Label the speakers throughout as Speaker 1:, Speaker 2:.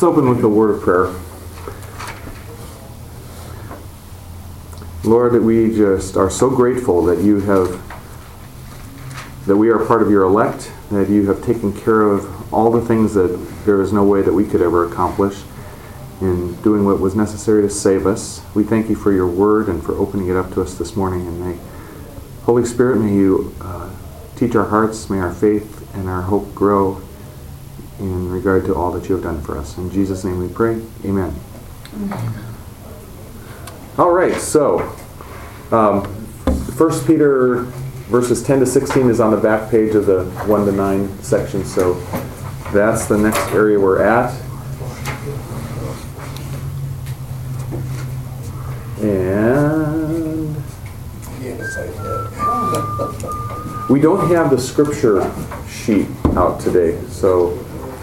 Speaker 1: Let's open with a word of prayer. Lord, we just are so grateful that we are part of your elect, that you have taken care of all the things that there is no way that we could ever accomplish in doing what was necessary to save us. We thank you for your word and for opening it up to us this morning. And may, Holy Spirit, may you teach our hearts, may our faith and our hope grow in regard to all that you have done for us. In Jesus' name we pray. Amen. Amen. All right, so 1 Peter verses 10 to 16 is on the back page of the 1 to 9 section, so that's the next area we're at. And we don't have the scripture sheet out today, so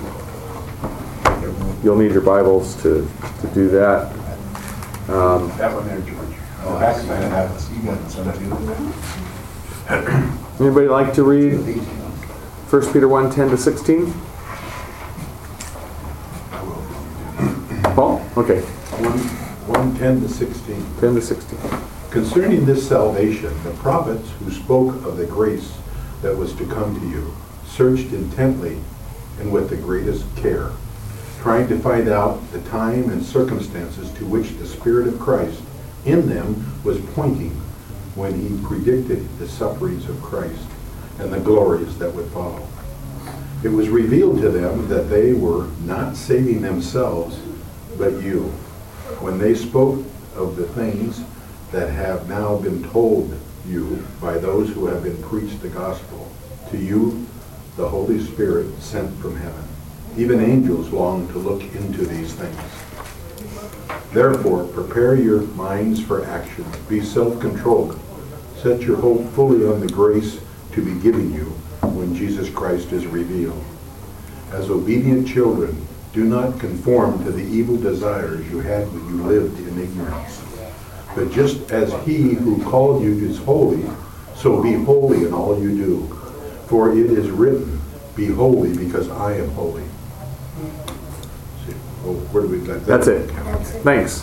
Speaker 1: you'll need your Bibles to do that.
Speaker 2: That one there, George. Oh, actually, I have you got some too.
Speaker 1: Anybody like to read 1 Peter 1, 10 to 16? Paul? Okay.
Speaker 2: 1, 10 to 16.
Speaker 1: 10 to 16.
Speaker 2: Concerning this salvation, the prophets who spoke of the grace that was to come to you searched intently and with the greatest care, trying to find out the time and circumstances to which the Spirit of Christ in them was pointing when he predicted the sufferings of Christ and the glories that would follow. It was revealed to them that they were not saving themselves, but you, when they spoke of the things that have now been told you by those who have been preached the gospel. To you, the Holy Spirit sent from heaven. Even angels long to look into these things. Therefore, prepare your minds for action. Be self-controlled. Set your hope fully on the grace to be given you when Jesus Christ is revealed. As obedient children, do not conform to the evil desires you had when you lived in ignorance. But just as he who called you is holy, so be holy in all you do. For it is written, be holy because I am holy. Oh, where do we got that?
Speaker 1: That's it. Thanks.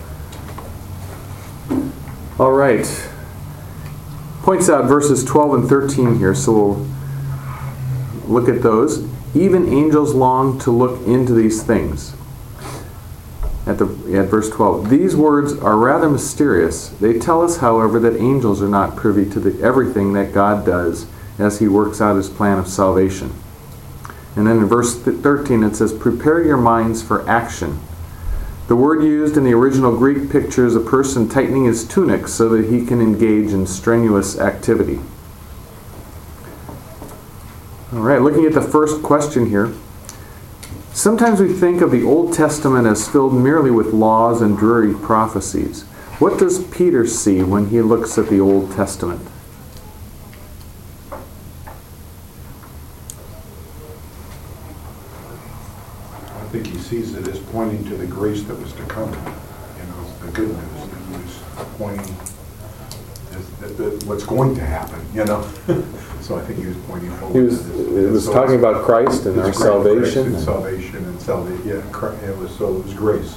Speaker 1: All right. Points out verses 12 and 13 here, so we'll look at those. Even angels long to look into these things. At verse 12. These words are rather mysterious. They tell us, however, that angels are not privy to everything that God does as he works out his plan of salvation. And then in verse 13 it says, prepare your minds for action. The word used in the original Greek pictures a person tightening his tunic so that he can engage in strenuous activity. All right, looking at the first question here. Sometimes we think of the Old Testament as filled merely with laws and dreary prophecies. What does Peter see when he looks at the Old Testament?
Speaker 2: I think he sees it as pointing to the grace that was to come. The good news. He was pointing at what's going to happen, So I think he was pointing forward.
Speaker 1: It was talking about Christ and our salvation.
Speaker 2: Salvation and salvation. Yeah, it was grace.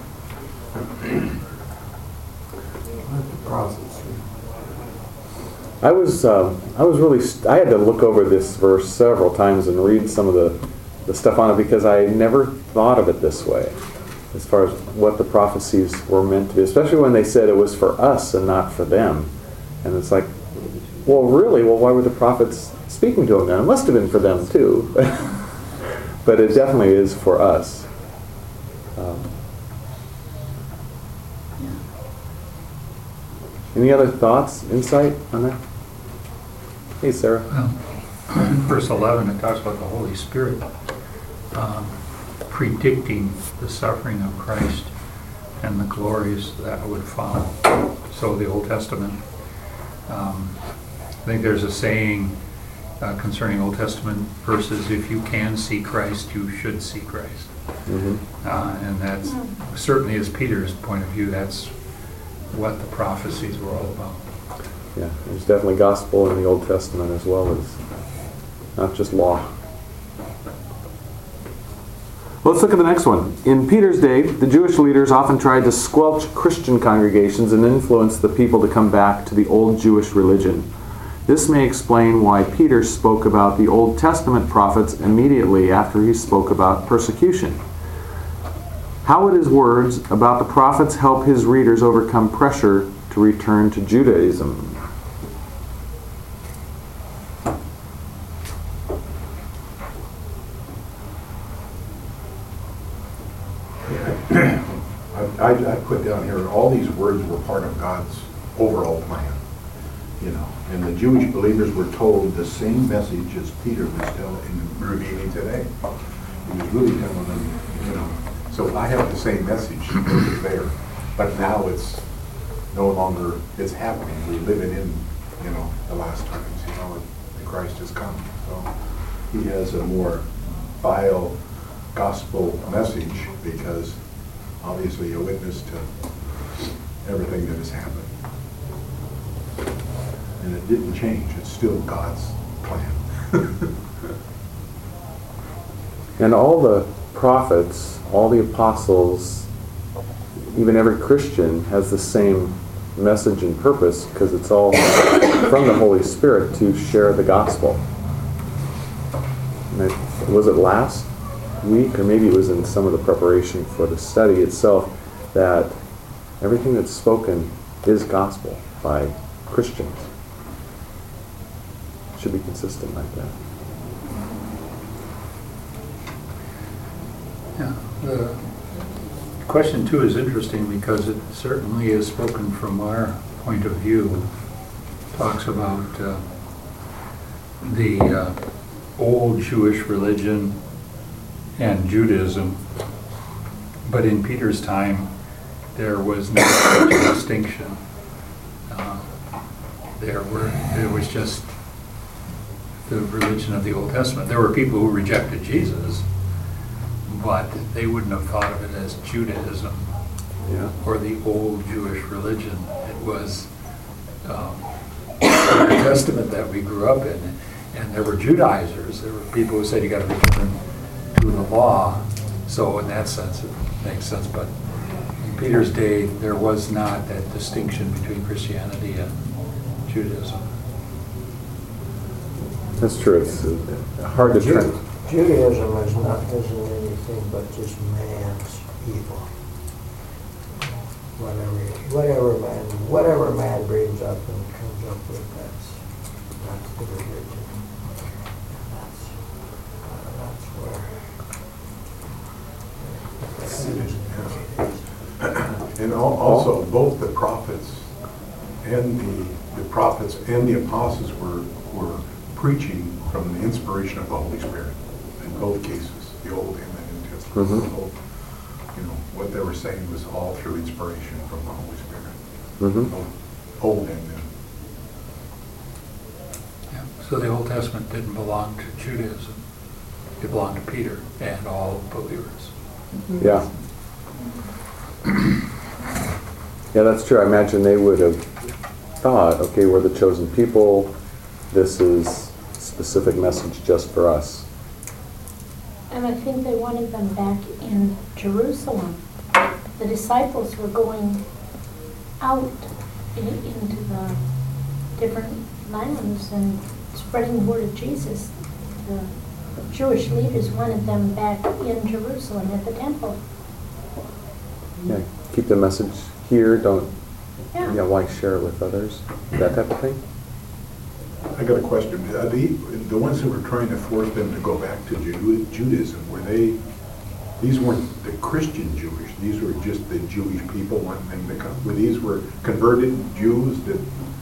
Speaker 1: I had to look over this verse several times and read some of the stuff on it because I never thought of it this way as far as what the prophecies were meant to be, especially when they said it was for us and not for them. And it's like, well, why were the prophets speaking to them then? It must have been for them too. But it definitely is for us. Any other thoughts, insight on that? Hey, Sarah.
Speaker 3: Well, in verse 11, it talks about the Holy Spirit predicting the suffering of Christ and the glories that would follow. So the Old Testament, I think there's a saying concerning Old Testament verses, if you can see Christ, you should see Christ. Mm-hmm. And that's certainly, as Peter's point of view, that's what the prophecies were all about.
Speaker 1: Yeah, there's definitely gospel in the Old Testament as well as not just law. Let's look at the next one. In Peter's day, the Jewish leaders often tried to squelch Christian congregations and influence the people to come back to the old Jewish religion. This may explain why Peter spoke about the Old Testament prophets immediately after he spoke about persecution. How would his words about the prophets help his readers overcome pressure to return to Judaism?
Speaker 2: I put down here, all these words were part of God's overall plan, and the Jewish believers were told the same message as Peter was telling and revealing today. He was really telling them, so I have the same message that was there, but now it's no longer, it's happening. We're living in, the last times, and Christ has come. So he has a more vile gospel message because obviously a witness to everything that has happened. And it didn't change. It's still God's plan.
Speaker 1: And all the prophets, all the apostles, even every Christian has the same message and purpose because it's all from the Holy Spirit to share the gospel. And was it last week, or maybe it was in some of the preparation for the study itself, that everything that's spoken is gospel by Christians. It should be consistent like that.
Speaker 3: Yeah. The question 2 is interesting because it certainly is spoken from our point of view. Talks about the old Jewish religion and Judaism, but in Peter's time there was no such a distinction. There was just the religion of the Old Testament. There were people who rejected Jesus, but they wouldn't have thought of it as Judaism or the old Jewish religion. It was the Testament that we grew up in, and there were Judaizers. There were people who said you got to return to the law. So in that sense, it makes sense. But in Peter's day, there was not that distinction between Christianity and Judaism.
Speaker 1: That's true. It's hard to track.
Speaker 4: Judaism isn't anything but just man's evil. Whatever man brings up and comes up with, that's the religion. That's where.
Speaker 2: And also, both the prophets and the apostles were preaching from the inspiration of the Holy Spirit in both cases, the Old and the New Testament.
Speaker 1: Mm-hmm.
Speaker 2: So, what they were saying was all through inspiration from the Holy Spirit.
Speaker 1: Mm-hmm.
Speaker 2: Old and New.
Speaker 3: Yeah. So the Old Testament didn't belong to Judaism. It belonged to Peter and all believers.
Speaker 1: Yeah. Yeah, that's true. I imagine they would have thought, okay, we're the chosen people. This is a specific message just for us.
Speaker 5: And I think they wanted them back in Jerusalem. The disciples were going out into the different lands and spreading the word of Jesus. The Jewish leaders wanted them back in Jerusalem at the temple.
Speaker 1: Yeah, keep the message here. Don't.
Speaker 5: Yeah.
Speaker 1: Why share it with others? That type of thing.
Speaker 2: I got a question. The ones that were trying to force them to go back to Judaism, these weren't the Christian Jewish, these were just the Jewish people wanting them to come. These were converted Jews that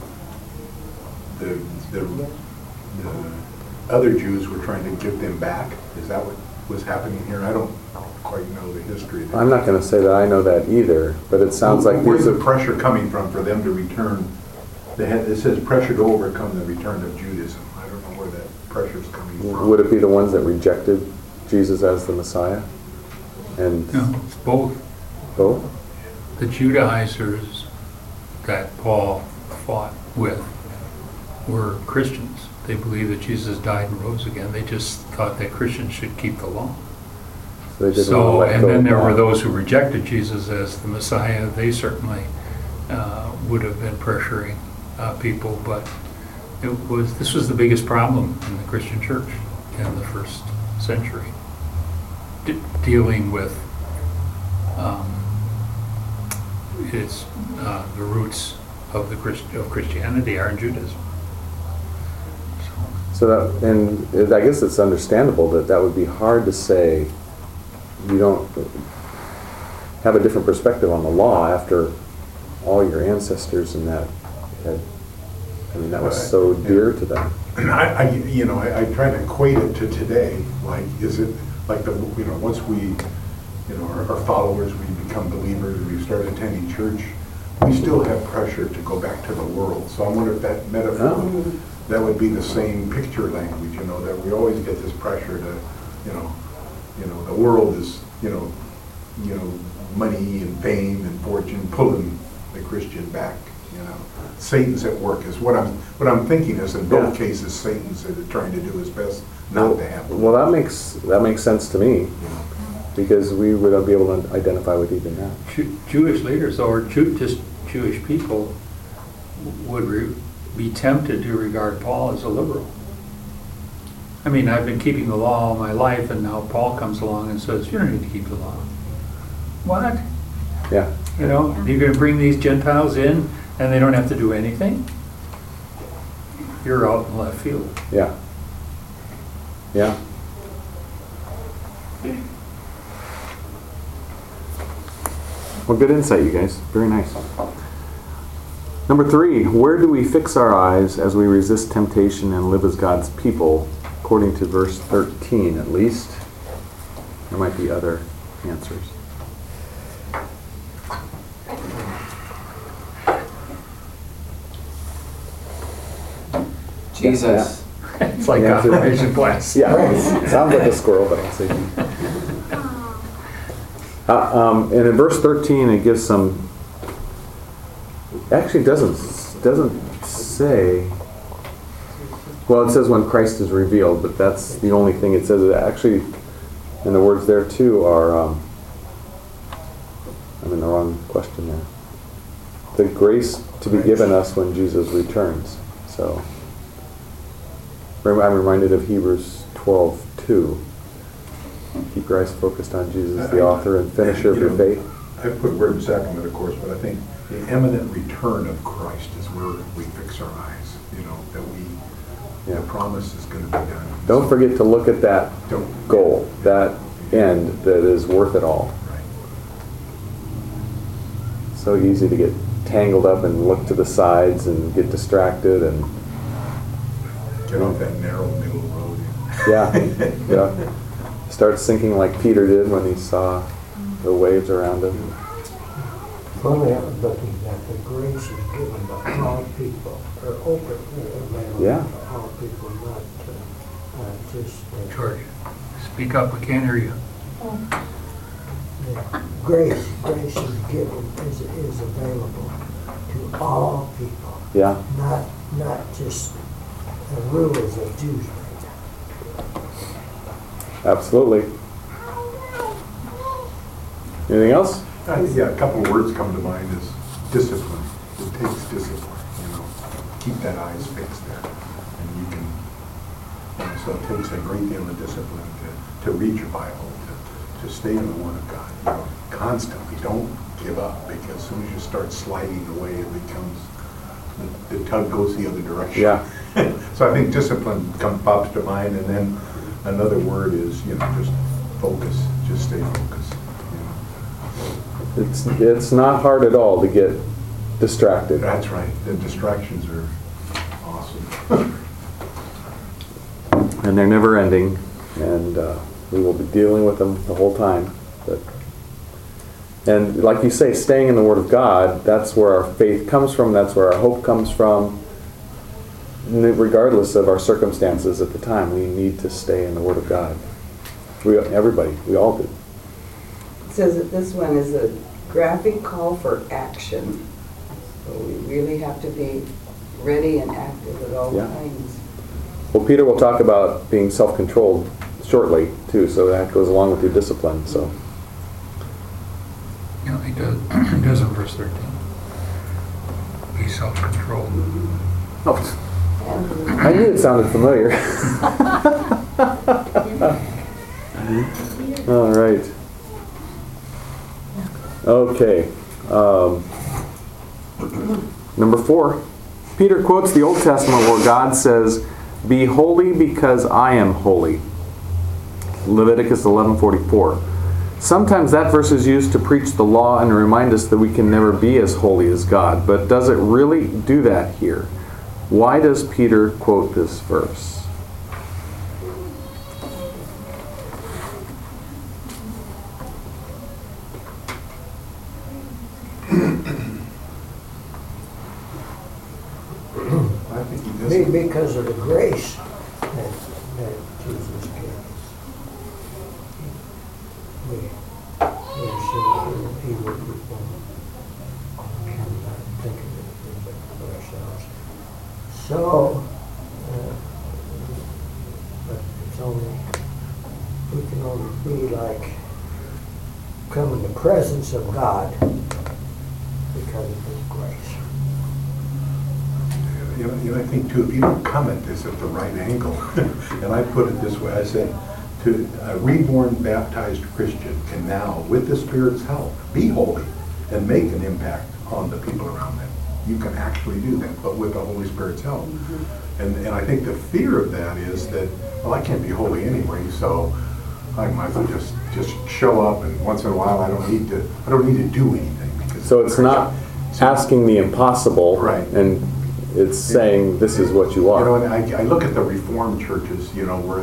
Speaker 2: the other Jews were trying to give them back? Is that what was happening here? I don't quite know the history.
Speaker 1: I'm not going to say that I know that either, but it sounds like
Speaker 2: Where's
Speaker 1: these
Speaker 2: the pressure coming from for them to return? It says pressure to overcome the return of Judaism. I don't know where that pressure is coming from.
Speaker 1: Would it be the ones that rejected Jesus as the Messiah? And
Speaker 3: No, it's both.
Speaker 1: both?
Speaker 3: The Judaizers that Paul fought with were Christians. They believed that Jesus died and rose again. They just thought that Christians should keep the law.
Speaker 1: So they didn't want to
Speaker 3: So,
Speaker 1: let
Speaker 3: and
Speaker 1: go
Speaker 3: then
Speaker 1: of
Speaker 3: there were
Speaker 1: that.
Speaker 3: those who rejected Jesus as the Messiah. They certainly would have been pressuring people, but this was the biggest problem in the Christian church in the first century, dealing with the roots of Christianity are in Judaism.
Speaker 1: So that, and I guess it's understandable that would be hard to say. You don't have a different perspective on the law after all your ancestors and that had. I mean, that was so dear to them.
Speaker 2: I try to equate it to today. Like, is it like once we, our followers, we become believers, we start attending church, we still have pressure to go back to the world. So I wonder if that metaphor, that would be the same picture language, that we always get this pressure to, the world is, money and fame and fortune pulling the Christian back. Satan's at work is what I'm thinking is in both cases Satan's trying to do his best not to happen.
Speaker 1: Well, that makes sense to me, because we would be able to identify with even that.
Speaker 3: Jewish leaders or just Jewish people would be tempted to regard Paul as a liberal. I mean, I've been keeping the law all my life, and now Paul comes along and says, you don't need to keep the law. What?
Speaker 1: Yeah.
Speaker 3: You're going to bring these Gentiles in and they don't have to do anything? You're out in left field.
Speaker 1: Yeah. Yeah. Well, good insight, you guys. Very nice. Number 3, where do we fix our eyes as we resist temptation and live as God's people? According to verse 13, at least. There might be other answers.
Speaker 6: Jesus.
Speaker 3: It's like
Speaker 1: Yeah.
Speaker 3: confirmation class.
Speaker 1: Yeah, sounds like a squirrel, but I'll say. And in verse 13, it gives some. Actually, doesn't say. Well, it says when Christ is revealed, but that's the only thing it says. Actually, and the words there too are. I'm in the wrong question there. The grace to be given us when Jesus returns. So. I'm reminded of Hebrews 12:2. Keep your eyes focused on Jesus, the author and finisher of your faith.
Speaker 2: I put word and sacrament, of course, but I think the imminent return of Christ is where we fix our eyes. That the promise is going to be done.
Speaker 1: Don't forget to look at that goal, that end that is worth it all.
Speaker 2: Right.
Speaker 1: So easy to get tangled up and look to the sides and get distracted and.
Speaker 2: Get off that narrow middle road.
Speaker 1: Yeah. Start sinking like Peter did when he saw the waves around him.
Speaker 4: Only looking that the grace is given to all people, or open, available
Speaker 1: Yeah.
Speaker 4: to all people, not just.
Speaker 3: George, speak up. We can't hear you.
Speaker 4: Grace is given, is available to all people,
Speaker 1: Yeah.
Speaker 4: not just the rulers of Jews.
Speaker 1: Absolutely. Anything else?
Speaker 2: A couple of words come to mind is discipline. It takes discipline, Keep that eyes fixed there. And you can, so it takes a great deal of discipline to read your Bible, to stay in the Word of God, constantly. Don't give up, because as soon as you start sliding away, it becomes, the tug goes the other direction.
Speaker 1: Yeah.
Speaker 2: So I think discipline pops to mind, and then another word is, just focus, just stay focused.
Speaker 1: It's not hard at all to get distracted.
Speaker 2: That's right. The distractions are awesome.
Speaker 1: And they're never ending, and we will be dealing with them the whole time. And like you say, staying in the Word of God, that's where our faith comes from, that's where our hope comes from. Regardless of our circumstances at the time, we need to stay in the Word of God. We all do.
Speaker 7: It says that this one is a graphic call for action. So we really have to be ready and active at all
Speaker 1: Yeah.
Speaker 7: times.
Speaker 1: Well, Peter will talk about being self-controlled shortly too, so that goes along with your discipline. So
Speaker 3: You know, he does in verse 13. Be self-controlled.
Speaker 1: oh, I knew it sounded familiar. All right. Okay. Number 4. Peter quotes the Old Testament where God says, "Be holy because I am holy." Leviticus 11:44. Sometimes that verse is used to preach the law and remind us that we can never be as holy as God. But does it really do that here? Why does Peter quote this verse?
Speaker 2: I think he does.
Speaker 4: Because of the grace that Jesus gave us. We are so evil people. I'm not thinking of ourselves. So, but it's only, we can only be like, come in the presence of God because of His grace.
Speaker 2: You know, I think too, if you don't come at this at the right angle, and I put it this way, I said, to a reborn baptized Christian can now, with the Spirit's help, be holy and make an impact on the people around them. You can actually do that, but with the Holy Spirit's help. Mm-hmm. And I think the fear of that is that, well, I can't be holy anyway, so I might as well just show up, and once in a while I don't need to do anything. Because
Speaker 1: So it's not asking the impossible,
Speaker 2: right?
Speaker 1: And it's saying this is what you are.
Speaker 2: You know, and I look at the Reformed churches, you know, where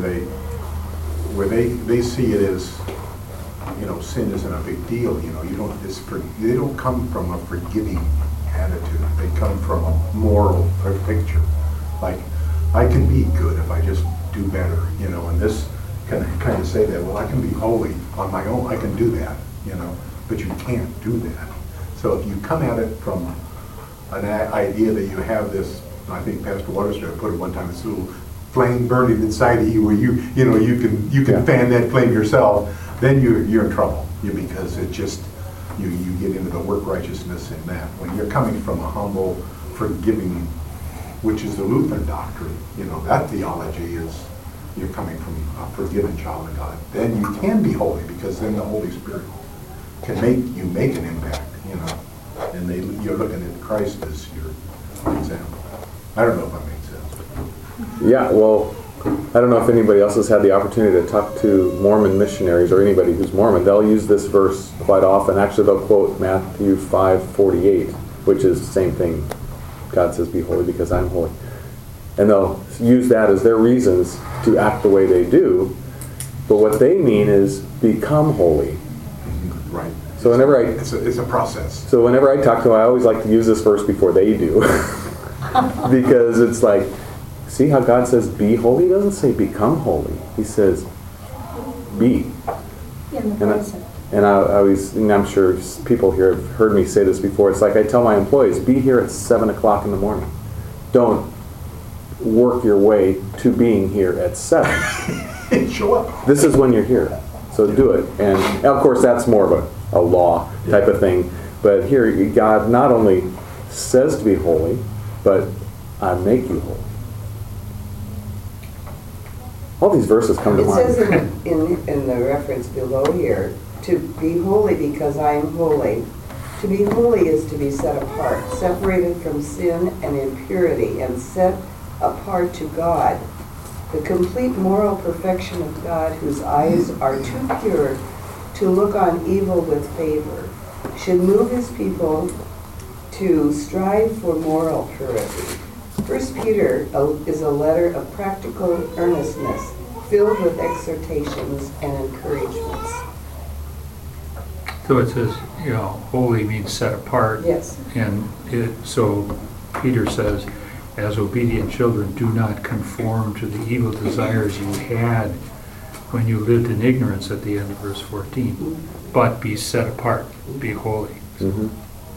Speaker 2: they see it as, you know, sin isn't a big deal. You know, they don't come from a forgiving attitude. They come from a moral picture. Like, I can be good if I just do better, you know, and this can kind of say that, well, I can be holy on my own. I can do that, you know, but you can't do that. So if you come at it from an idea that you have this, I think Pastor Waterstone put it one time, this little flame burning inside of you where you can fan that flame yourself, then you're in trouble. Because it just, you get into the work righteousness in that. When you're coming from a humble, forgiving, which is the Lutheran doctrine, you know, that theology is, you're coming from a forgiven child of God. Then you can be holy, because then the Holy Spirit can make an impact, you know. And you're looking at Christ as your example. I don't know if that makes sense.
Speaker 1: Yeah, well, I don't know if anybody else has had the opportunity to talk to Mormon missionaries or anybody who's Mormon. They'll use this verse quite often. Actually, they'll quote Matthew 5:48, which is the same thing. God says, "Be holy because I'm holy." And they'll use that as their reasons to act the way they do. But what they mean is become holy.
Speaker 2: Right.
Speaker 1: So whenever
Speaker 2: it's a process.
Speaker 1: So whenever I talk to them, I always like to use this verse before they do. Because it's like, see how God says be holy? He doesn't say become holy. He says be.
Speaker 5: In the present.
Speaker 1: And I'm sure people here have heard me say this before. It's like I tell my employees, be here at 7 o'clock in the morning. Don't work your way to being here at 7.
Speaker 2: Show up.
Speaker 1: This is when you're here. So do it. And of course, that's more of a law type of thing. But here, God not only says to be holy, but I make you holy. All these verses come to
Speaker 7: It
Speaker 1: mind.
Speaker 7: says in the reference below here, to be holy because I am holy. To be holy is to be set apart, separated from sin and impurity, and set apart to God. The complete moral perfection of God, whose eyes are too pure to look on evil with favor, should move His people to strive for moral purity. 1 Peter is a letter of practical earnestness, filled with exhortations and encouragements.
Speaker 3: So it says, you know, holy means set apart.
Speaker 7: Yes.
Speaker 3: And so Peter says, as obedient children, do not conform to the evil desires you had when you lived in ignorance at the end of verse 14. But be set apart, be holy.
Speaker 1: Mm-hmm.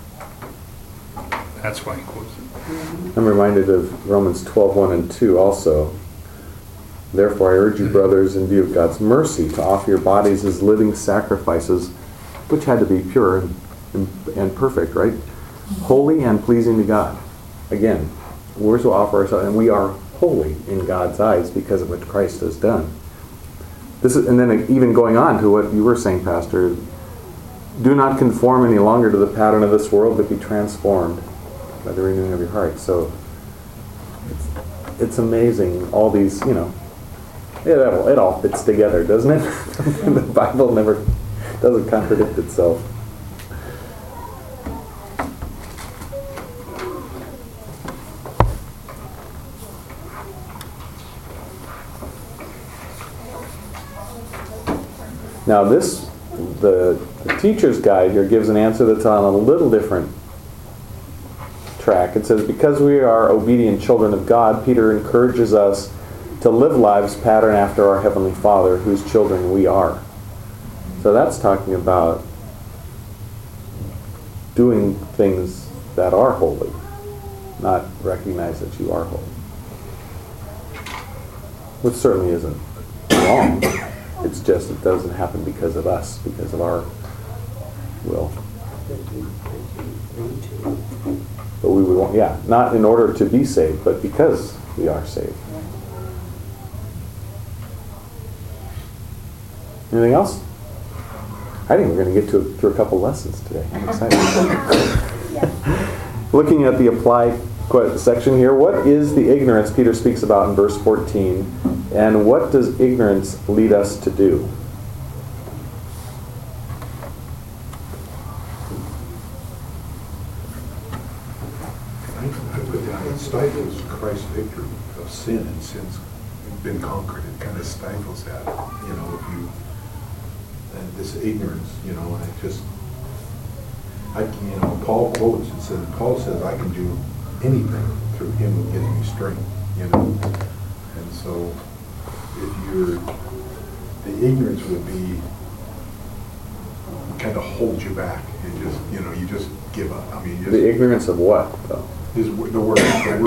Speaker 3: That's why he quotes it.
Speaker 1: I'm reminded of Romans 12:1 and 2 also. Therefore, I urge you, brothers, in view of God's mercy, to offer your bodies as living sacrifices, which had to be pure and perfect, right? Holy and pleasing to God. Again, we're to offer ourselves, and we are holy in God's eyes because of what Christ has done. This is, and then even going on to what you were saying, Pastor, do not conform any longer to the pattern of this world, but be transformed by the renewing of your heart. So it's amazing, all these, it all fits together, doesn't it? The Bible never doesn't contradict itself. Now the teacher's guide here gives an answer that's on a little different track. It says, because we are obedient children of God, Peter encourages us to live lives patterned after our Heavenly Father, whose children we are. So that's talking about doing things that are holy, not recognize that you are holy. Which certainly isn't wrong. It's just it doesn't happen because of us, because of our will. But we would want, not in order to be saved, but because we are saved. Anything else? I think we're going to get through a couple lessons today. I'm excited. Looking at the apply section here, what is the ignorance Peter speaks about in verse 14, and what does ignorance lead us to do?
Speaker 2: I put down, it stifles Christ's victory of sin, and sin's been conquered. It kind of stifles that, and this ignorance, and Paul quotes, it says, Paul says, I can do anything through him who gives me strength, and so the ignorance would be, kind of holds you back. You just give up. I mean,
Speaker 1: The ignorance of what, though?
Speaker 2: is the words,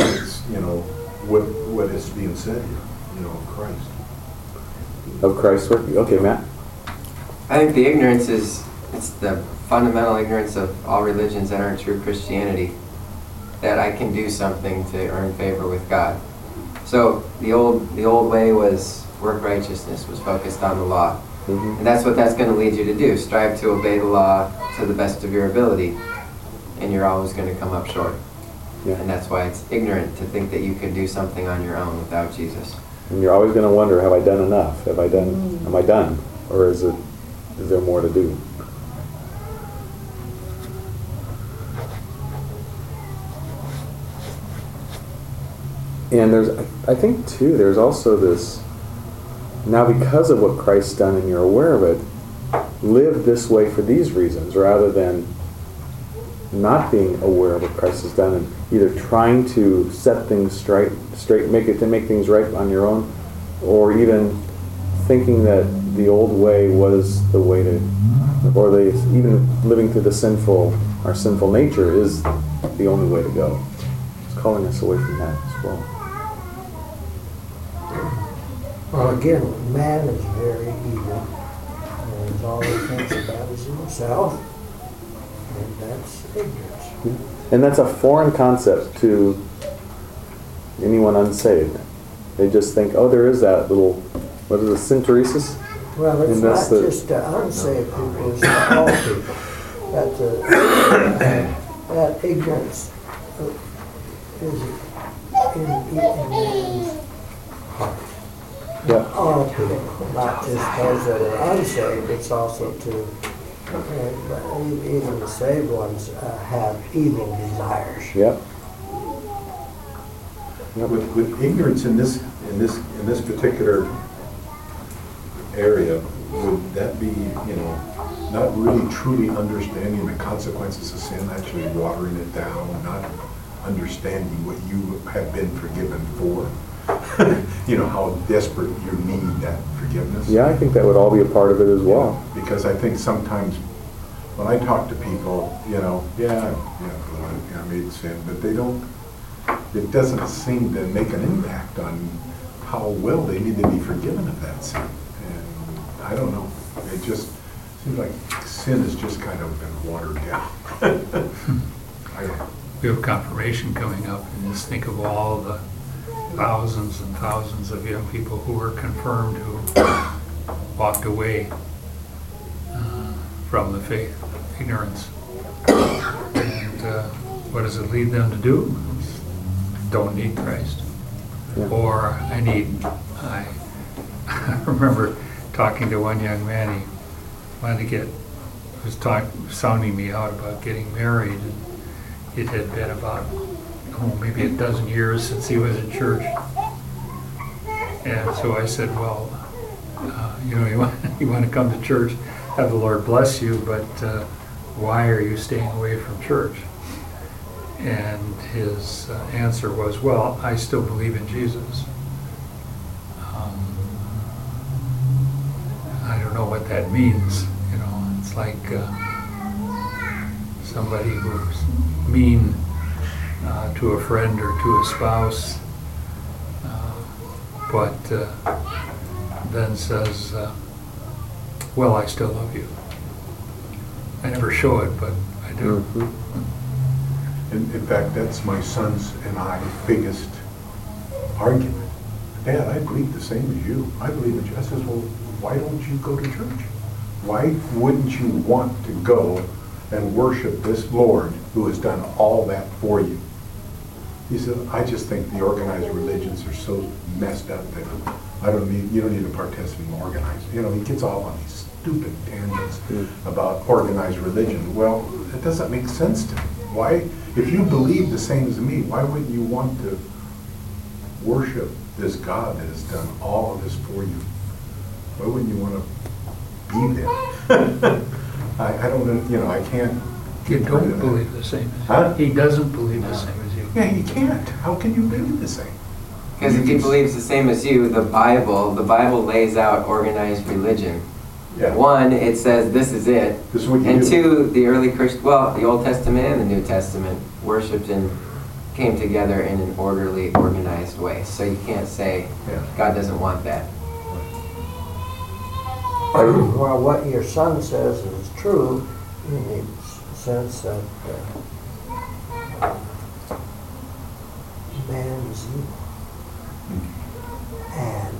Speaker 2: what is being said here, of Christ.
Speaker 1: Of Christ's work? Okay, Matt?
Speaker 6: I think the ignorance it's the fundamental ignorance of all religions that aren't true Christianity, that I can do something to earn favor with God. So the old way was work righteousness, was focused on the law.
Speaker 1: Mm-hmm.
Speaker 6: And that's what that's going to lead you to do. Strive to obey the law to the best of your ability. And you're always going to come up short.
Speaker 1: Yeah.
Speaker 6: And that's why it's ignorant to think that you can do something on your own without Jesus.
Speaker 1: And you're always going to wonder, have I done enough? Am I done? Or is there more to do? And I think too, there's also this, now because of what Christ's done and you're aware of it, live this way for these reasons, rather than not being aware of what Christ has done and either trying to set things straight, make things right on your own, or even thinking that the old way was the way to, or even living through our sinful nature is the only way to go. It's calling us away from that as well.
Speaker 4: Well, again, man is very evil, and all he thinks about is himself, and that's ignorance.
Speaker 1: And that's a foreign concept to anyone unsaved. They just think, oh, there is that little, what is it, synteresis?
Speaker 4: Well, it's
Speaker 1: And
Speaker 4: not
Speaker 1: that's the-
Speaker 4: just unsaved people, it's all people. That ignorance is in man's heart.
Speaker 1: Yeah.
Speaker 4: All people, not just those that are unsaved, it's also to, even the saved ones have evil desires.
Speaker 1: Yep. Yep.
Speaker 2: With ignorance in this particular area, would that be, not really truly understanding the consequences of sin, actually watering it down, not understanding what you have been forgiven for? How desperate you need that forgiveness.
Speaker 1: Yeah, I think that would all be a part of it as well.
Speaker 2: Because I think sometimes when I talk to people, I made sin, but it doesn't seem to make an impact on how well they need to be forgiven of that sin. And I don't know. It just seems like sin has just kind of been watered down. I don't know.
Speaker 3: We have confirmation coming up, and just think of all the thousands and thousands of young people who were confirmed who walked away from the faith, ignorance. And what does it lead them to do? Don't need Christ.
Speaker 1: Yeah.
Speaker 3: Or I remember talking to one young man, he wanted to sounding me out about getting married. And it had been about, maybe a dozen years since he was in church. And so I said, well, you want to come to church, have the Lord bless you, but why are you staying away from church? And his answer was, well, I still believe in Jesus. I don't know what that means. It's like somebody who's mean to a friend or to a spouse, but then says, well, I still love you. I never show it, but I do.
Speaker 1: Mm-hmm.
Speaker 2: In fact, that's my son's and I's biggest argument. Dad, I believe the same as you. I believe in Jesus. I says, well, why don't you go to church? Why wouldn't you want to go and worship this Lord who has done all that for you? He said, I just think the organized religions are so messed up that you don't need to participate in organized. He gets off on these stupid tangents about organized religion. Well, it doesn't make sense to me. Why, if you believe the same as me, why wouldn't you want to worship this God that has done all of this for you? Why wouldn't you want to be there? I don't, I can't.
Speaker 3: You don't believe the same as you.
Speaker 2: Huh?
Speaker 3: He doesn't believe the same as you.
Speaker 2: Yeah, you can't. How can you believe the same?
Speaker 6: Because if he believes the same as you, the Bible lays out organized religion.
Speaker 2: Yeah.
Speaker 6: One, it says this is it.
Speaker 2: This is what you
Speaker 6: and
Speaker 2: do.
Speaker 6: two, the early Christian, the Old Testament and the New Testament worshipped and came together in an orderly, organized way. So you can't say God doesn't want that.
Speaker 4: Well, what your son says is true in the sense that man is evil. And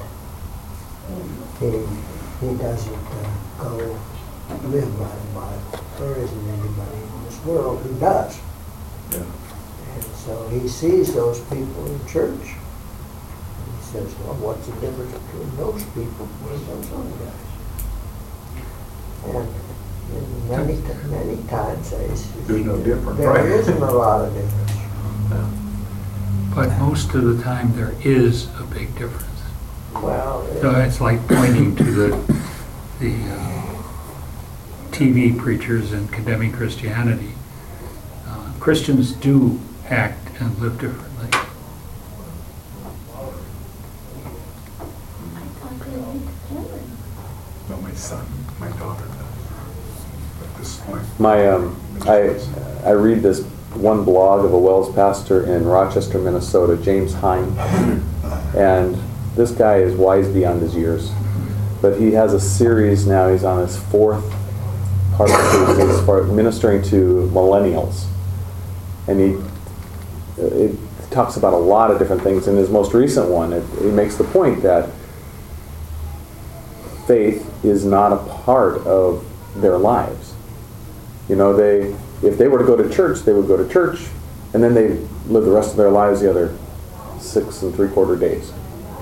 Speaker 4: he doesn't go live by the Bible. There isn't anybody in this world who does.
Speaker 2: Yeah.
Speaker 4: And so he sees those people in church. He says, well, what's the difference between those people and those other guys? And many times
Speaker 2: There's no difference,
Speaker 4: there
Speaker 2: right?
Speaker 4: isn't a lot of difference.
Speaker 3: But most of the time there is a big difference.
Speaker 4: Well,
Speaker 3: So it's like pointing to the TV preachers and condemning Christianity. Christians do act and live differently.
Speaker 5: I thought they lived together.
Speaker 2: No, my son, my daughter does. But this is
Speaker 1: I read this one blog of a Wells pastor in Rochester, Minnesota, James Hine, and this guy is wise beyond his years. But he has a series now. He's on his fourth part of the series for ministering to millennials, and it talks about a lot of different things. In his most recent one, he makes the point that faith is not a part of their lives. If they were to go to church, they would go to church, and then they live the rest of their lives the other 6 3/4 days,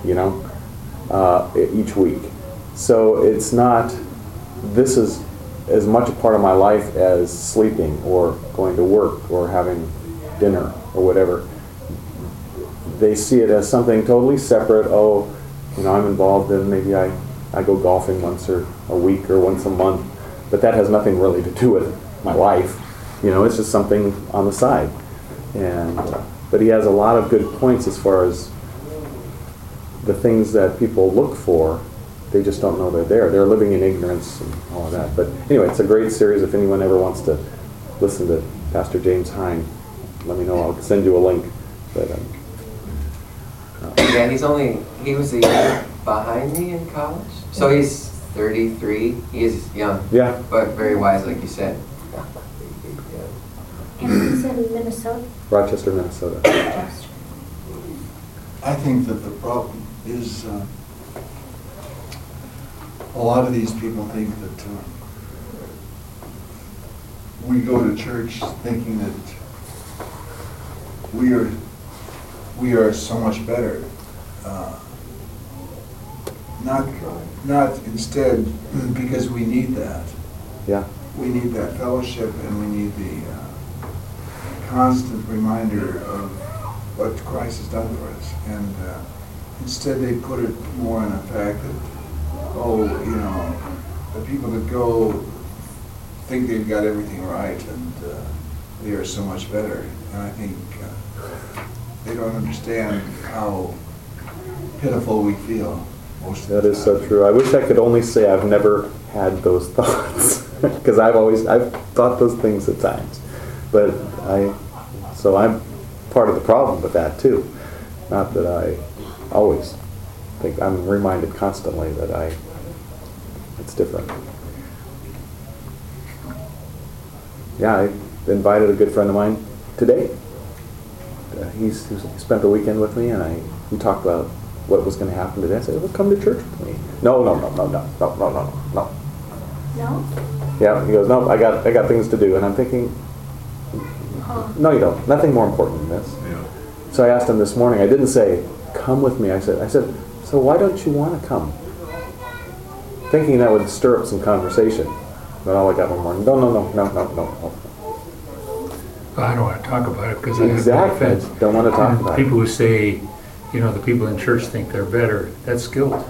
Speaker 1: each week. So it's not, this is as much a part of my life as sleeping or going to work or having dinner or whatever. They see it as something totally separate. I'm involved in, maybe I go golfing once or a week or once a month, but that has nothing really to do with my life. It's just something on the side. But he has a lot of good points as far as the things that people look for. They just don't know they're there. They're living in ignorance and all of that. But anyway, it's a great series. If anyone ever wants to listen to Pastor James Hine, let me know. I'll send you a link. But
Speaker 6: Yeah, he was a year behind me in college. So he's 33. He is young,
Speaker 1: Yeah.
Speaker 6: but very wise, like you said.
Speaker 5: And he's in Minnesota.
Speaker 1: Rochester, Minnesota.
Speaker 5: Just.
Speaker 8: I think that the problem is a lot of these people think that we go to church thinking that we are so much better. Not instead because we need that.
Speaker 1: Yeah.
Speaker 8: We need that fellowship, and we need the constant reminder of what Christ has done for us. And instead they put it more in the fact that, the people that go think they've got everything right, and they are so much better. And I think they don't understand how pitiful we feel most of the time.
Speaker 1: That is so true. I wish I could only say I've never had those thoughts, because I've thought those things at times, but so I'm part of the problem with that too. Not that I always think, I'm reminded constantly that it's different. Yeah, I invited a good friend of mine today. He spent the weekend with me, and we talked about what was going to happen today. I said, well, come to church with me. No.
Speaker 5: No?
Speaker 1: Yeah, he goes, no, I got things to do. And I'm thinking, no, you don't. Nothing more important than this.
Speaker 2: Yeah.
Speaker 1: So I asked him this morning. I didn't say, come with me. I said, so why don't you want to come? Thinking that would stir up some conversation. But all I got one morning, no.
Speaker 3: I don't want to talk about it because I
Speaker 1: Exactly.
Speaker 3: have no offense.
Speaker 1: Don't want to talk about it.
Speaker 3: People who say, the people in church think they're better, that's guilt.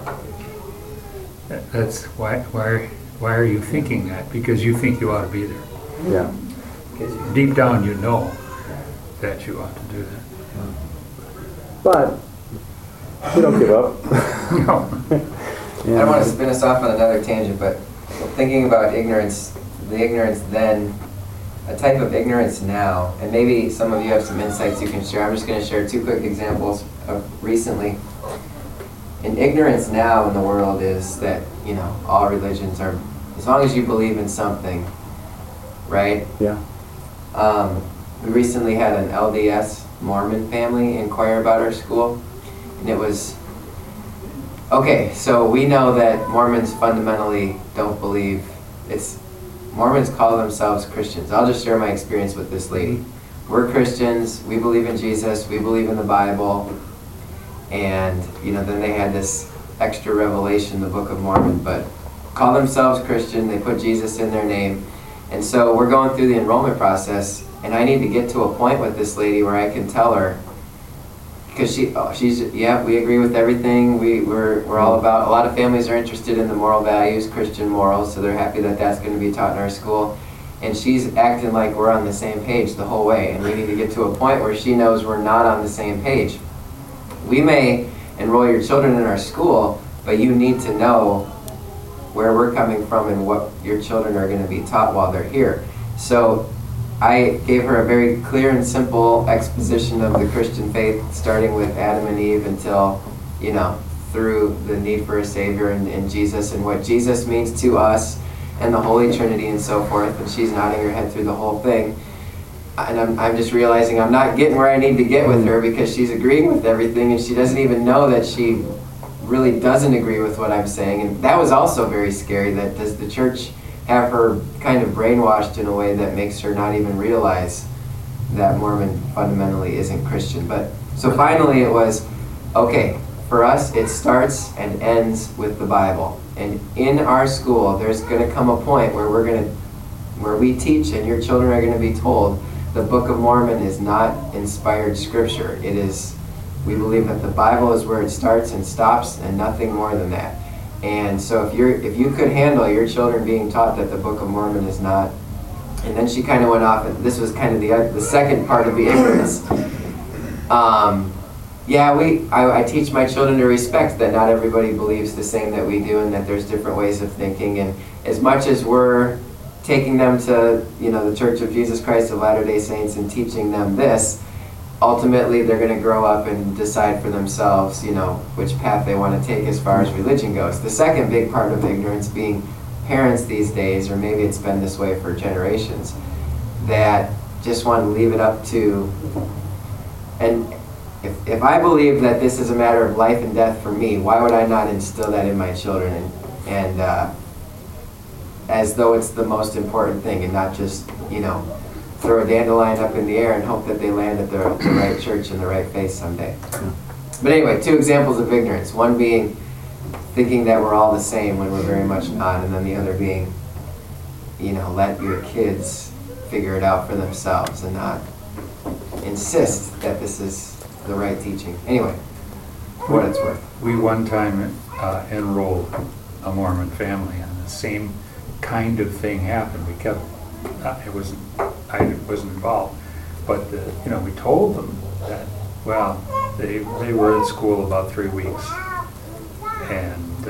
Speaker 3: That's why are you thinking that? Because you think you ought to be there.
Speaker 1: Yeah.
Speaker 3: Deep down you know that you ought to do that.
Speaker 1: But we don't give up.
Speaker 3: No.
Speaker 6: I don't want to spin us off on another tangent, but thinking about ignorance, the ignorance then, a type of ignorance now, and maybe some of you have some insights you can share. I'm just going to share 2 quick examples of recently. And ignorance now in the world is that, all religions are, as long as you believe in something, right?
Speaker 1: Yeah.
Speaker 6: We recently had an LDS Mormon family inquire about our school, and it was, okay, so we know that Mormons fundamentally don't believe, Mormons call themselves Christians. I'll just share my experience with this lady. We're Christians, we believe in Jesus, we believe in the Bible, and then they had this extra revelation, the Book of Mormon, but call themselves Christian, they put Jesus in their name. And so we're going through the enrollment process, and I need to get to a point with this lady where I can tell her, because she's we agree with everything. We're all about, a lot of families are interested in the moral values, Christian morals, so they're happy that that's going to be taught in our school. And she's acting like we're on the same page the whole way, and we need to get to a point where she knows we're not on the same page. We may enroll your children in our school, but you need to know where we're coming from and what your children are going to be taught while they're here. So I gave her a very clear and simple exposition of the Christian faith, starting with Adam and Eve until, through the need for a Savior and Jesus, and what Jesus means to us, and the Holy Trinity and so forth. And she's nodding her head through the whole thing. And I'm just realizing I'm not getting where I need to get with her, because she's agreeing with everything, and she doesn't even know that she really doesn't agree with what I'm saying. And that was also very scary. That does the church have her kind of brainwashed in a way that makes her not even realize that Mormon fundamentally isn't Christian? But so finally it was, okay, for us it starts and ends with the Bible. And in our school there's going to come a point where where we teach and your children are going to be told the Book of Mormon is not inspired scripture. It is, we believe that the Bible is where it starts and stops, and nothing more than that. And so if you could handle your children being taught that the Book of Mormon is not, and then she kind of went off, and this was kind of the second part of the ignorance. I teach my children to respect that not everybody believes the same that we do, and that there's different ways of thinking. And as much as we're taking them to the Church of Jesus Christ of Latter-day Saints and teaching them this, ultimately they're going to grow up and decide for themselves, which path they want to take as far as religion goes. The second big part of ignorance being parents these days, or maybe it's been this way for generations, that just want to leave it up to, and if I believe that this is a matter of life and death for me, why would I not instill that in my children and as though it's the most important thing, and not just, throw a dandelion up in the air and hope that they land at the right church in the right face someday. But anyway, 2 examples of ignorance. One being thinking that we're all the same when we're very much not, and then the other being, let your kids figure it out for themselves and not insist that this is the right teaching. Anyway, for what it's worth.
Speaker 3: We one time enrolled a Mormon family, and the same kind of thing happened. We kept, I wasn't involved, but we told them that, well, they were in school about 3 weeks, and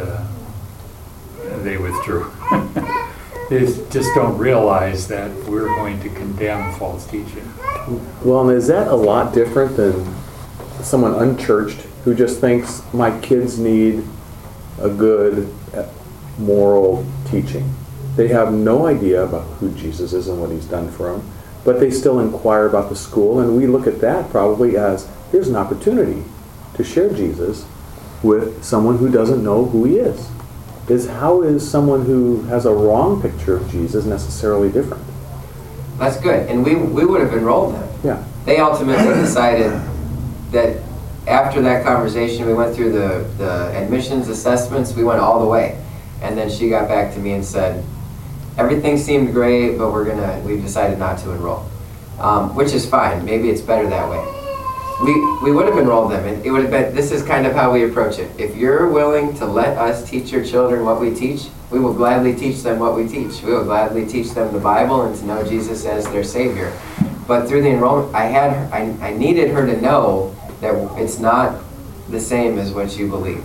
Speaker 3: they withdrew. They just don't realize that we're going to condemn false teaching.
Speaker 1: Well, and is that a lot different than someone unchurched who just thinks my kids need a good moral teaching? They have no idea about who Jesus is and what he's done for them, but they still inquire about the school, and we look at that probably as, here's an opportunity to share Jesus with someone who doesn't know who he is. How is someone who has a wrong picture of Jesus necessarily different?
Speaker 6: That's good, and we would have enrolled them.
Speaker 1: Yeah.
Speaker 6: They ultimately decided that after that conversation, we went through the admissions assessments, we went all the way. And then she got back to me and said, everything seemed great, but we've decided not to enroll. Which is fine, maybe it's better that way. We would have enrolled them, and it would have been, this is kind of how we approach it. If you're willing to let us teach your children what we teach, we will gladly teach them what we teach. We will gladly teach them the Bible and to know Jesus as their Savior. But through the enrollment, I needed her to know that it's not the same as what you believe.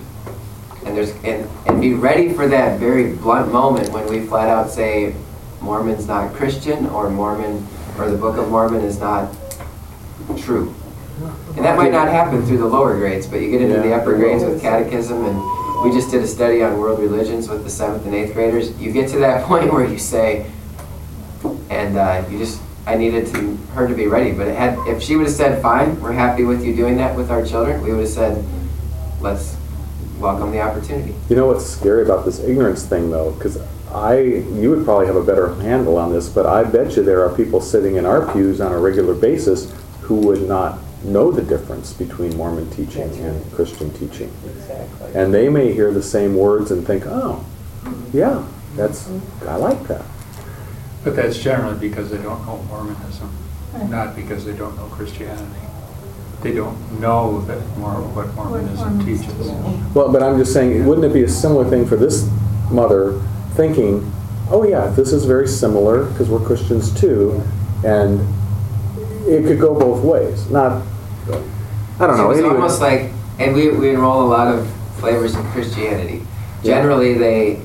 Speaker 6: And be ready for that very blunt moment when we flat out say Mormon's not Christian, or the Book of Mormon is not true. And that might not happen through the lower grades, but you get into the upper grades with catechism, and we just did a study on world religions with the 7th and 8th graders. You get to that point where you say, and I needed her to be ready. But if she would have said, fine, we're happy with you doing that with our children, we would have said, let's welcome the opportunity.
Speaker 1: You know what's scary about this ignorance thing, though? Because you would probably have a better handle on this, but I bet you there are people sitting in our pews on a regular basis who would not know the difference between Mormon teaching and Christian teaching.
Speaker 7: Exactly.
Speaker 1: And they may hear the same words and think, oh, yeah, I like that.
Speaker 3: But that's generally because they don't know Mormonism, not because they don't know Christianity. They don't know what Mormonism teaches.
Speaker 1: Well, but I'm just saying, wouldn't it be a similar thing for this mother thinking, oh yeah, this is very similar because we're Christians too, and it could go both ways. I don't know.
Speaker 6: It's
Speaker 1: anyway.
Speaker 6: almost like, and we enroll a lot of flavors in Christianity. Generally, they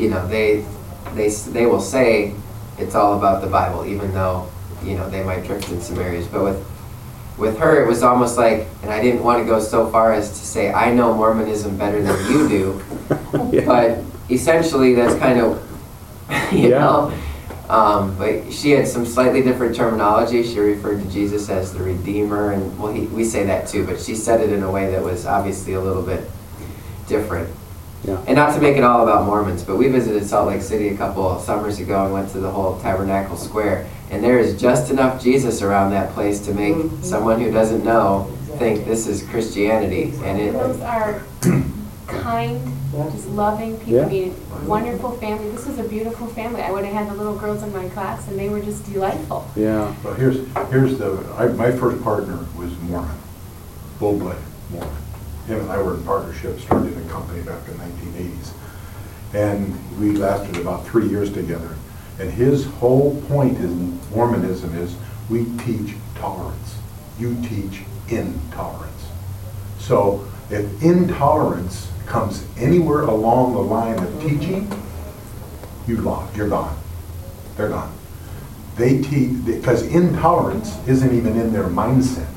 Speaker 6: will say it's all about the Bible, even though they might drift in some areas. But with her, it was almost like, and I didn't want to go so far as to say I know Mormonism better than you do, but essentially that's kind of, you know. But she had some slightly different terminology. She referred to Jesus as the Redeemer, and we say that too, but she said it in a way that was obviously a little bit different.
Speaker 1: Yeah.
Speaker 6: And not to make it all about Mormons, but we visited Salt Lake City a couple of summers ago and went to the whole Tabernacle Square, and there is just enough Jesus around that place to make someone who doesn't know think this is Christianity. And
Speaker 9: those are kind, just loving people.
Speaker 1: Yeah.
Speaker 9: I mean, wonderful family. This is a beautiful family. I would have had the little girls in my class, and they were just delightful.
Speaker 1: Yeah.
Speaker 2: Well, my first partner was Mormon, full-blooded Mormon. Him and I were in partnership, started a company back in the 1980s. And we lasted about 3 years together. And his whole point in Mormonism is, we teach tolerance. You teach intolerance. So if intolerance comes anywhere along the line of teaching, you're gone. They're gone. They teach, because intolerance isn't even in their mindset.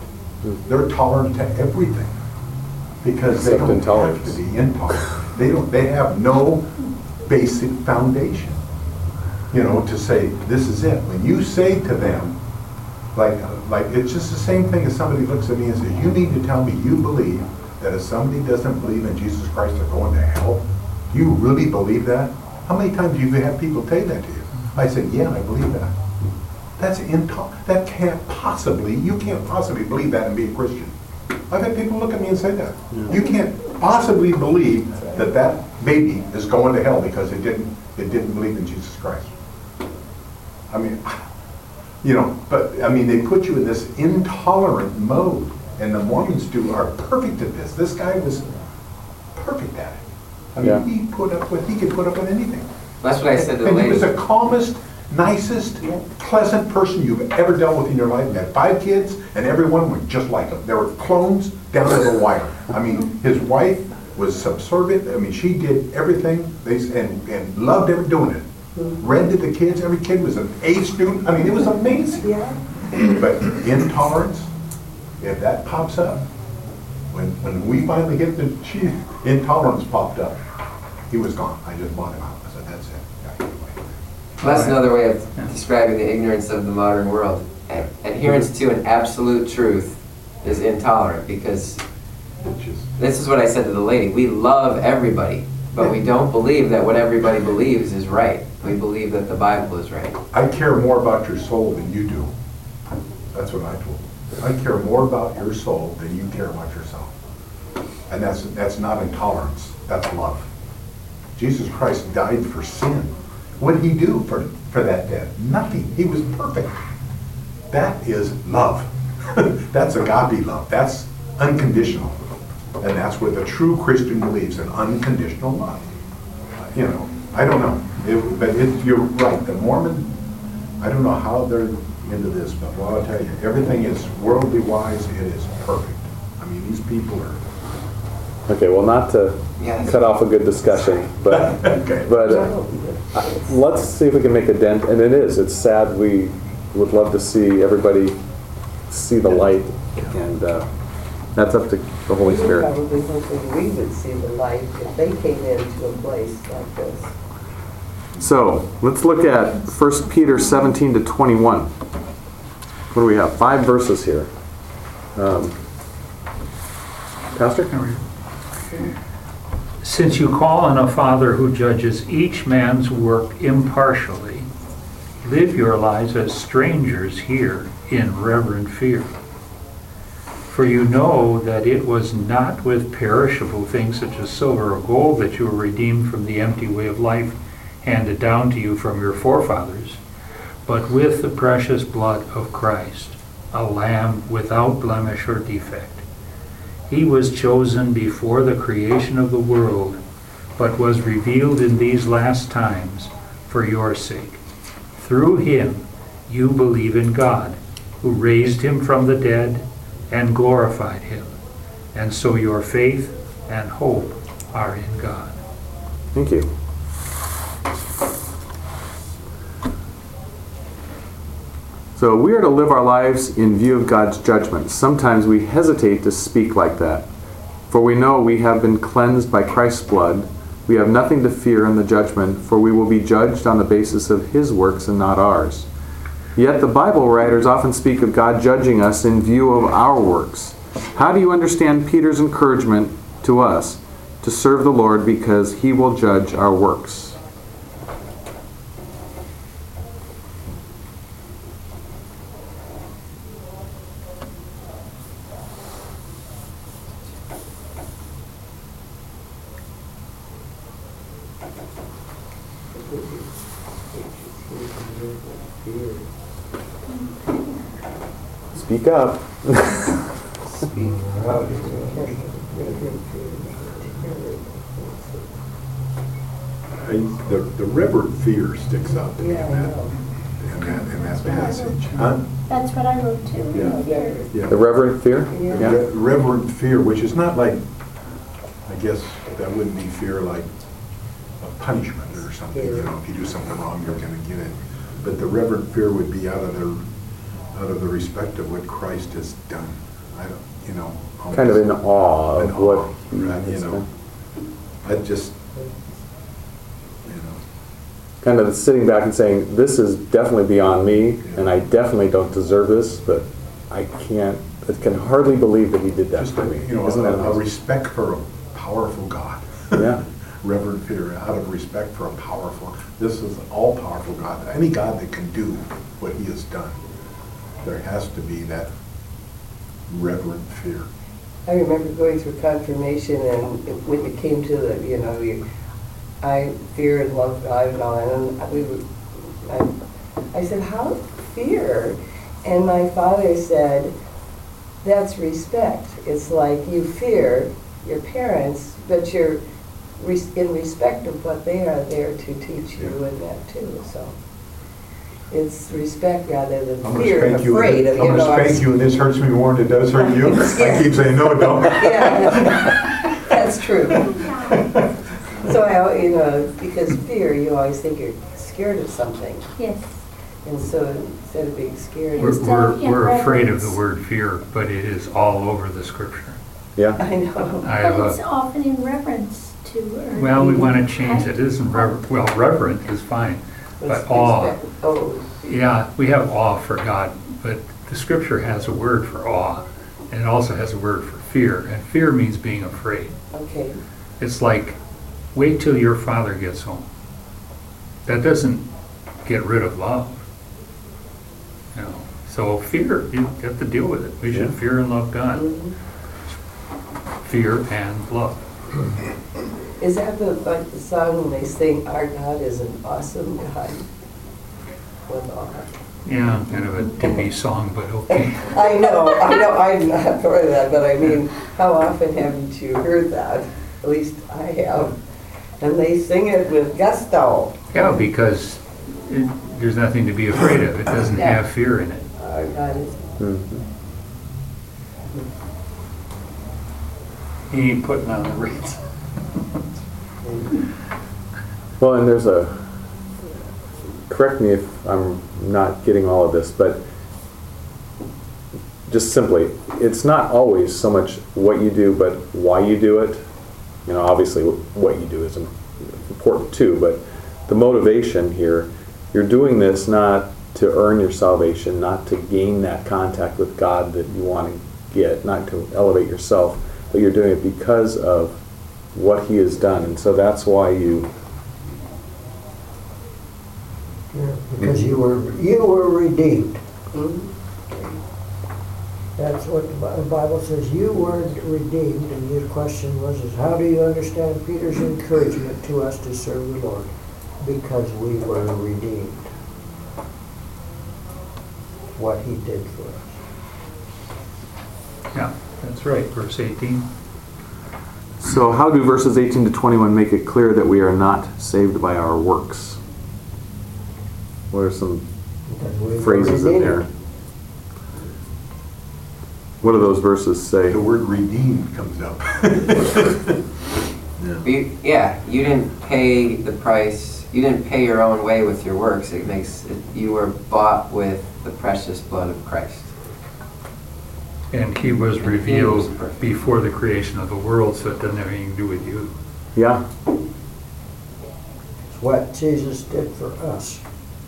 Speaker 2: They're tolerant to everything because they
Speaker 1: Except
Speaker 2: don't
Speaker 1: intolerance.
Speaker 2: have to be intolerant. They have no basic foundation, to say, this is it. When you say to them, like it's just the same thing as somebody looks at me and says, you mean to tell me you believe that if somebody doesn't believe in Jesus Christ, they're going to hell? Do you really believe that? How many times do you have people say that to you? I say, yeah, I believe that. That's that you can't possibly believe that and be a Christian. I've had people look at me and say that. Yeah. You can't possibly believe that baby is going to hell because it didn't believe in Jesus Christ. I mean, they put you in this intolerant mode, and the Mormons are perfect at this. This guy was perfect at it. I mean, he could put up with anything.
Speaker 6: That's what I said to the
Speaker 2: And
Speaker 6: lady.
Speaker 2: he was the calmest, nicest, pleasant person you've ever dealt with in your life. He had 5 kids, and everyone was just like him. They were clones down to the wire. I mean, his wife was subservient. I mean, she did everything and loved doing it. Read to the kids. Every kid was an A student. I mean, it was amazing.
Speaker 7: Yeah.
Speaker 2: But intolerance, if that pops up, when we finally get the intolerance popped up, he was gone. I just bought him out. I said, that's it.
Speaker 6: Well, that's another way of describing the ignorance of the modern world. Adherence to an absolute truth is intolerant because this is what I said to the lady. We love everybody, but we don't believe that what everybody believes is right. We believe that the Bible is right.
Speaker 2: I care more about your soul than you do. That's what I told her. I care more about your soul than you care about yourself. And that's not intolerance. That's love. Jesus Christ died for sin. What did he do for that debt? Nothing. He was perfect. That is love. That's agape love. That's unconditional. And that's what the true Christian believes, in unconditional love. I don't know. You're right. The Mormon, I don't know how they're into this, but I'll tell you, everything is worldly wise. It is perfect. I mean, these people are...
Speaker 1: Okay, well, not to cut off a good discussion, but
Speaker 2: okay.
Speaker 1: Let's see if we can make a dent. And it's sad. We would love to see everybody see the light, and that's up to the Holy Spirit.
Speaker 7: Probably hoping we would see the light if they came into a place like this.
Speaker 1: So let's look at 1 Peter 17 to 21. What do we have? 5 verses here. Pastor?
Speaker 3: Since you call on a Father who judges each man's work impartially, live your lives as strangers here in reverent fear. For you know that it was not with perishable things such as silver or gold that you were redeemed from the empty way of life handed down to you from your forefathers, but with the precious blood of Christ, a lamb without blemish or defect. He was chosen before the creation of the world, but was revealed in these last times for your sake. Through him you believe in God, who raised him from the dead and glorified him. And so your faith and hope are in God.
Speaker 1: Thank you. So we are to live our lives in view of God's judgment. Sometimes we hesitate to speak like that. For we know we have been cleansed by Christ's blood. We have nothing to fear in the judgment, for we will be judged on the basis of his works and not ours. Yet the Bible writers often speak of God judging us in view of our works. How do you understand Peter's encouragement to us to serve the Lord because he will judge our works? Speak up.
Speaker 2: The reverent fear sticks out to me in that passage. Huh?
Speaker 5: That's what I wrote too.
Speaker 2: Yeah.
Speaker 1: The reverent fear?
Speaker 2: Yeah. Reverent fear, which is not like, I guess that wouldn't be fear like a punishment or something. If you do something wrong, you're going to get it. But the reverent fear would be out of the respect of what Christ has done. I don't, you know.
Speaker 1: Kind of in awe
Speaker 2: in
Speaker 1: of what
Speaker 2: awe,
Speaker 1: he
Speaker 2: right,
Speaker 1: has
Speaker 2: you know.
Speaker 1: done.
Speaker 2: I just, you know,
Speaker 1: Kind of sitting back and saying, this is definitely beyond me, and I definitely don't deserve this, but I can hardly believe that he did that
Speaker 2: just,
Speaker 1: for me.
Speaker 2: you know,
Speaker 1: Isn't that
Speaker 2: a
Speaker 1: amazing?
Speaker 2: respect for a powerful God.
Speaker 1: Yeah.
Speaker 2: Reverent fear, out of respect for a powerful, this is an all-powerful God. Any God that can do what he has done, there has to be that reverent fear.
Speaker 7: I remember going through confirmation, and when it came to the, you know, I fear and love God and all that, and I said, how fear? And my father said, that's respect. It's like you fear your parents, but you're in respect of what they are there to teach you and that too. So it's respect rather than
Speaker 2: I'm gonna
Speaker 7: fear and
Speaker 2: spank you,
Speaker 7: afraid of,
Speaker 2: I'm
Speaker 7: you know.
Speaker 2: gonna spank you, and this hurts me more than it does hurt you. I keep saying, no, it don't.
Speaker 7: Yeah, that's true. So I, you know, because fear, you always think you're scared of something.
Speaker 5: Yes.
Speaker 7: And so instead of being scared,
Speaker 3: We're afraid of the word fear, but it is all over the scripture.
Speaker 1: Yeah.
Speaker 7: I know.
Speaker 3: I have
Speaker 5: But it's
Speaker 3: a,
Speaker 5: often in reverence to.
Speaker 3: well, we want to change it. It isn't reverent is fine, but
Speaker 7: It's
Speaker 3: awe.
Speaker 7: respect. Oh,
Speaker 3: Yeah, we have awe for God, but the scripture has a word for awe, and it also has a word for fear, and fear means being afraid.
Speaker 7: okay.
Speaker 3: It's like, wait till your father gets home. That doesn't get rid of love. You know, so fear, you have to deal with it. We should
Speaker 1: Yeah.
Speaker 3: fear and love God.
Speaker 7: Mhm.
Speaker 3: Fear and love.
Speaker 7: Is that like the song when they sing, "Our God is an awesome God"? With awe.
Speaker 3: Yeah, kind of a dippy song, but okay.
Speaker 7: I know, I'm not for that, but I mean, how often haven't you heard that? At least I have. And they sing it with gusto.
Speaker 3: Yeah, because there's nothing to be afraid of. It doesn't
Speaker 7: Yeah.
Speaker 3: have fear in it.
Speaker 7: Our God is,
Speaker 1: Mhm.
Speaker 3: He ain't putting on the Ritz.
Speaker 1: Well, and there's correct me if I'm not getting all of this, but just simply, it's not always so much what you do, but why you do it. You know, obviously what you do is important too, but the motivation here, you're doing this not to earn your salvation, not to gain that contact with God that you want to get, not to elevate yourself, but you're doing it because of what he has done. And so that's why you...
Speaker 4: Yeah, because you were redeemed.
Speaker 7: mhm.
Speaker 4: That's what the Bible says. You were redeemed, and your question was, is how do you understand Peter's encouragement to us to serve the Lord? Because we were redeemed. What he did for us.
Speaker 3: Yeah, that's right, verse 18.
Speaker 1: So how do verses 18 to 21 make it clear that we are not saved by our works? What are some
Speaker 4: Because we were
Speaker 1: phrases in
Speaker 4: redeemed.
Speaker 1: there? What do those verses say?
Speaker 2: The word redeemed comes up.
Speaker 6: Yeah, you didn't pay the price. You didn't pay your own way with your works. You were bought with the precious blood of Christ.
Speaker 3: And he was
Speaker 6: And he
Speaker 3: revealed
Speaker 6: was perfect.
Speaker 3: before the creation of the world, so it doesn't have anything to do with you.
Speaker 1: Yeah.
Speaker 4: It's what Jesus did for us.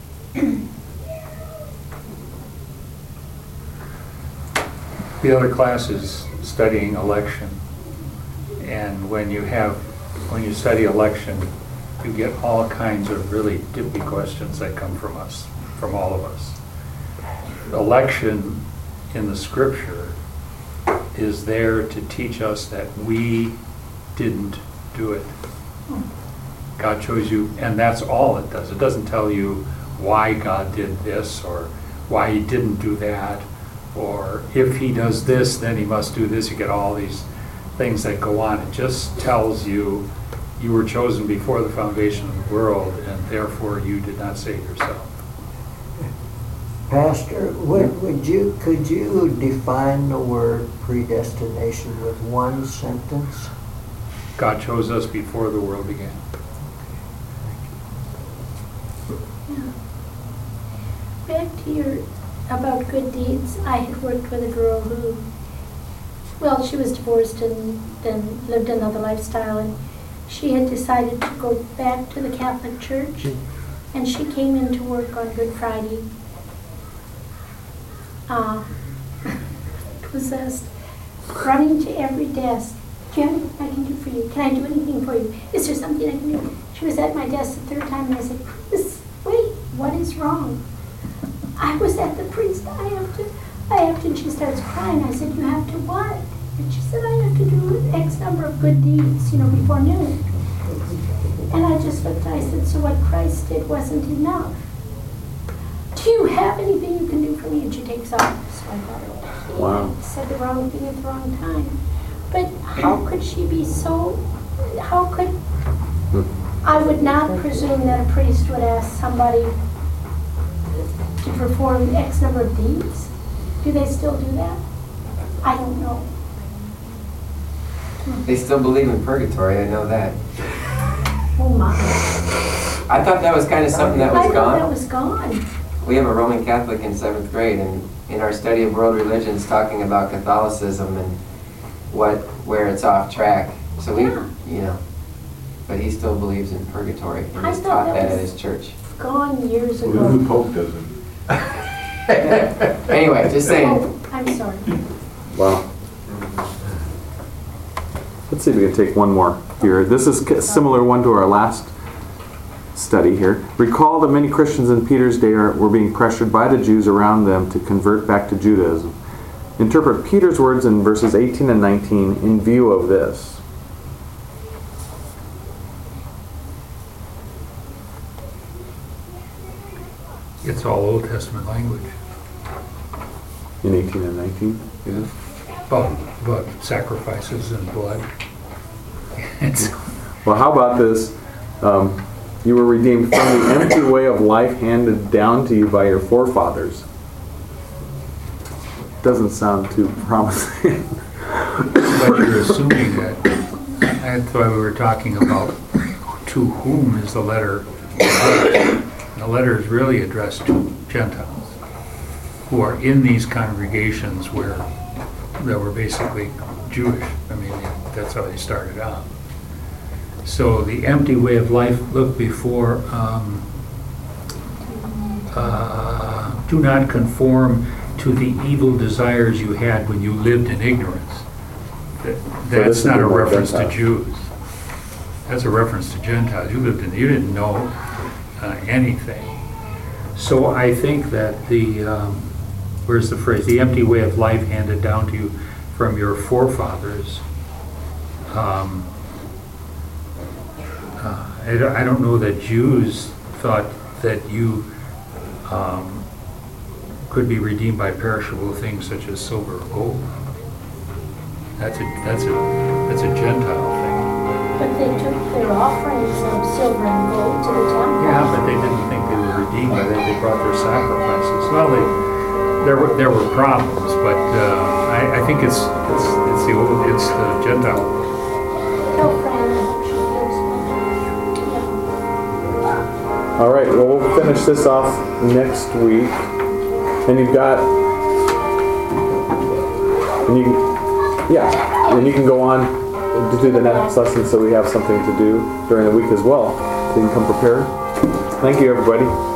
Speaker 3: The other class is studying election. And when you study election, you get all kinds of really dippy questions that come from us, from all of us. Election in the scripture is there to teach us that we didn't do it. God chose you, and that's all it does. It doesn't tell you why God did this or why he didn't do that, or if he does this, then he must do this. You get all these things that go on. It just tells you you were chosen before the foundation of the world, and therefore you did not save yourself.
Speaker 4: Pastor, could you define the word predestination with one sentence?
Speaker 3: God chose us before the world began.
Speaker 5: Back to your about good deeds. I had worked with a girl who well, she was divorced and then lived another lifestyle, and she had decided to go back to the Catholic Church, and she came into work on Good Friday, possessed, running to every desk. Do you have anything I can do for you? Can I do anything for you? Is there something I can do? She was at my desk the third time, and I said, wait, what is wrong? I was at the priest. I have to, and she starts crying. I said, you have to what? And she said, I have to do X number of good deeds, before noon. And I just looked and I said, so what Christ did wasn't enough. Do you have anything you can do for me? And she takes off. So I thought, okay,
Speaker 1: Wow.
Speaker 5: I said the wrong thing at the wrong time. But how could she be I would not presume that a priest would ask somebody to perform X number of deeds. Do they still do that? I don't know.
Speaker 6: They still believe in purgatory, I know that.
Speaker 5: Oh my.
Speaker 6: I thought that was kind of something that
Speaker 5: I
Speaker 6: was
Speaker 5: thought that
Speaker 6: gone.
Speaker 5: was gone.
Speaker 6: We have a Roman Catholic in 7th grade, and in our study of world religions, talking about Catholicism and where it's off track. So but he still believes in purgatory, and
Speaker 5: I
Speaker 6: he's
Speaker 5: thought
Speaker 6: taught
Speaker 5: that
Speaker 6: that at
Speaker 5: was-
Speaker 6: his church.
Speaker 5: Gone years
Speaker 2: Well,
Speaker 5: ago.
Speaker 2: the Pope doesn't.
Speaker 6: Anyway, just saying.
Speaker 5: Oh, I'm sorry.
Speaker 1: Wow. Let's see if we can take one more here. This is a similar one to our last study here. Recall that many Christians in Peter's day were being pressured by the Jews around them to convert back to Judaism. Interpret Peter's words in verses 18 and 19 in view of this.
Speaker 3: It's all Old Testament language.
Speaker 1: In 18 and 19? Yeah.
Speaker 3: About sacrifices and blood. It's,
Speaker 1: Well, how about this? You were redeemed from the empty way of life handed down to you by your forefathers. Doesn't sound too promising.
Speaker 3: but you're assuming that. That's why we were talking about to whom is the letter. The letter is really addressed to Gentiles who are in these congregations that were basically Jewish. I mean, that's how they started out. So the empty way of life, look before, do not conform to the evil desires you had when you lived in ignorance. That's not a reference to Jews. That's a reference to Gentiles. You didn't know anything. So I think that where's the phrase? The empty way of life handed down to you from your forefathers. I don't know that Jews thought that you could be redeemed by perishable things such as silver or gold. That's a Gentile thing.
Speaker 5: But they took their offerings of silver and gold to the temple.
Speaker 3: Yeah, but they didn't think they were redeemed by that. They brought their sacrifices. Well, there were problems, but I think it's the Gentile.
Speaker 5: Tell Fran that she feels well. Yeah.
Speaker 1: All right, well, we'll finish this off next week. And you've got, and you can go on to do the next lesson so we have something to do during the week as well. So you can come prepared. Thank you, everybody.